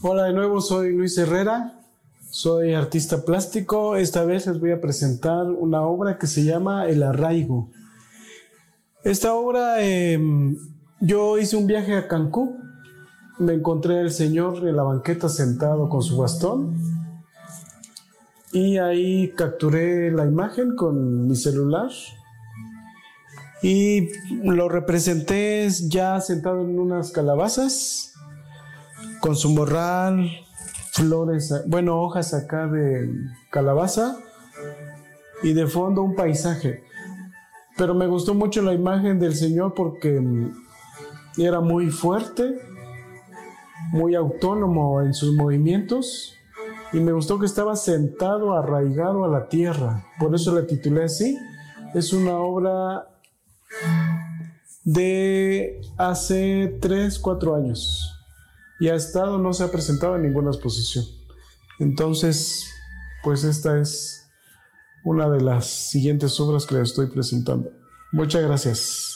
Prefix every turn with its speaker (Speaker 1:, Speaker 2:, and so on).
Speaker 1: Hola de nuevo, soy Luis Herrera, soy artista plástico. Esta vez les voy a presentar una obra que se llama El Arraigo. Esta obra, yo hice un viaje a Cancún, me encontré al señor en la banqueta sentado con su bastón y ahí capturé la imagen con mi celular y lo representé ya sentado en unas calabazas con su morral, flores, bueno, hojas acá de calabaza y de fondo un paisaje. Pero me gustó mucho la imagen del señor porque era muy fuerte, muy autónomo en sus movimientos y me gustó que estaba sentado, arraigado a la tierra. Por eso la titulé así. Es una obra de hace 3, 4 años. Y ha estado, no se ha presentado en ninguna exposición. Entonces, pues esta es una de las siguientes obras que les estoy presentando. Muchas gracias.